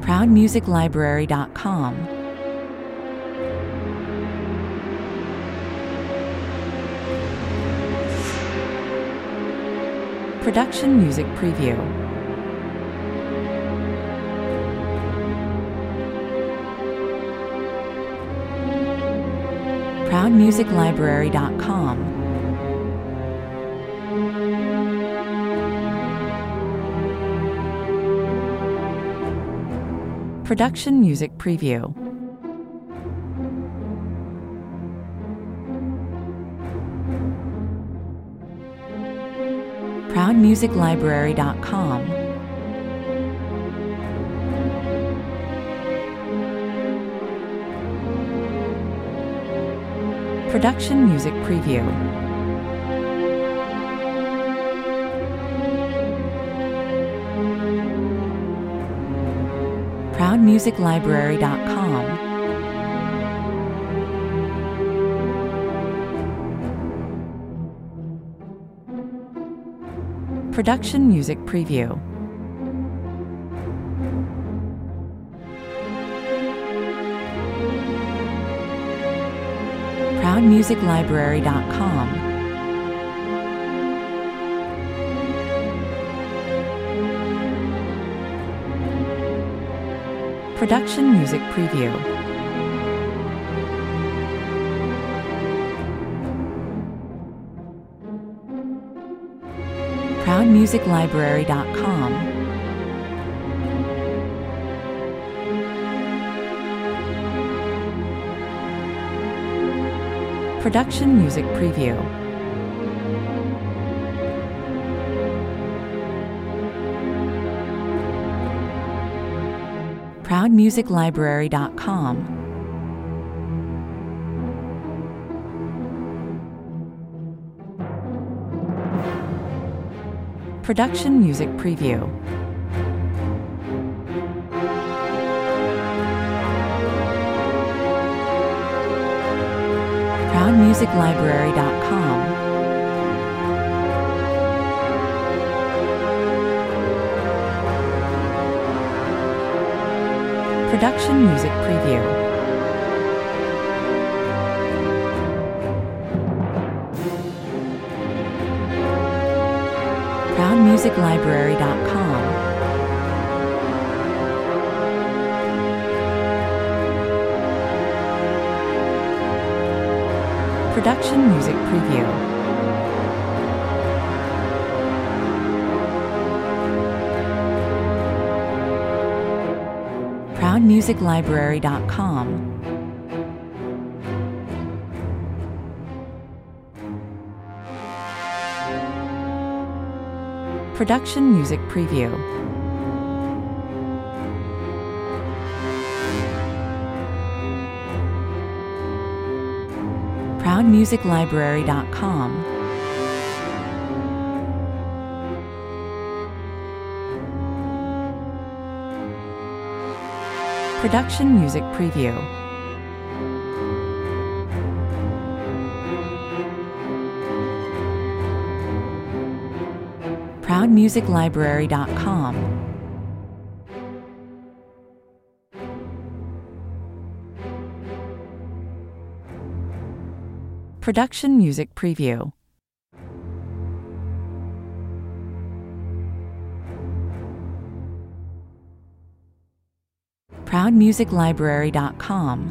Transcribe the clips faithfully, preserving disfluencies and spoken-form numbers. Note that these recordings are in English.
proud music library dot com, Production Music Preview, proud music library dot com, Production Music Preview, proud music library dot com, Production Music Preview, proud music library dot com, Production Music Preview, proud music library dot com, Production Music Preview, proud music library dot com, Production Music Preview, proud music library dot com, Production Music Preview, proud music library dot com, Production Music Preview, proud music library dot com, Production Music Preview, proud music library dot com, Production Music Preview, proud music library dot com, Production Music Preview, proud music library dot com, Production Music Preview, proud music library dot com,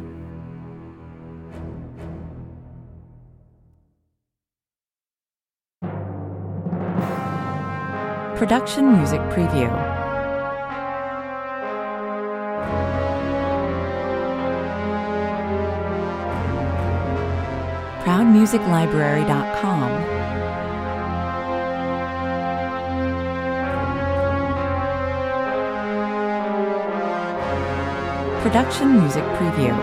Production Music Preview, proud music library dot com, Production Music Preview,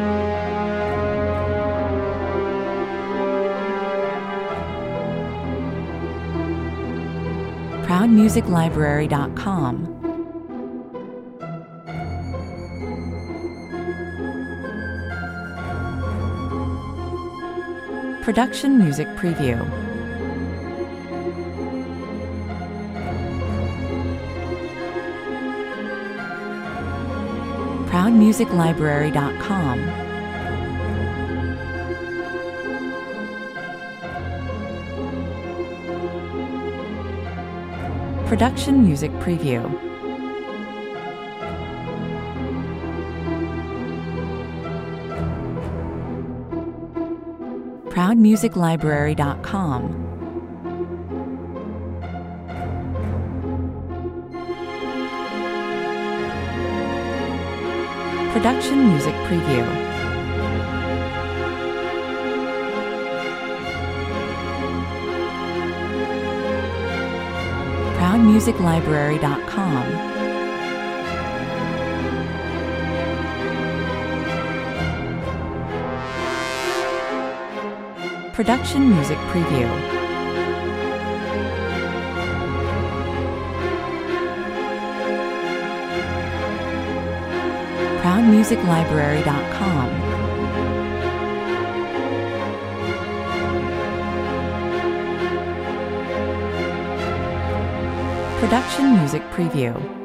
proud music library dot com, Production Music Preview, proud music library dot com, Production Music Preview. proud music library dot com, Production Music Preview. proud music library dot com, Production Music Preview. proud music library dot com, Production Music Preview.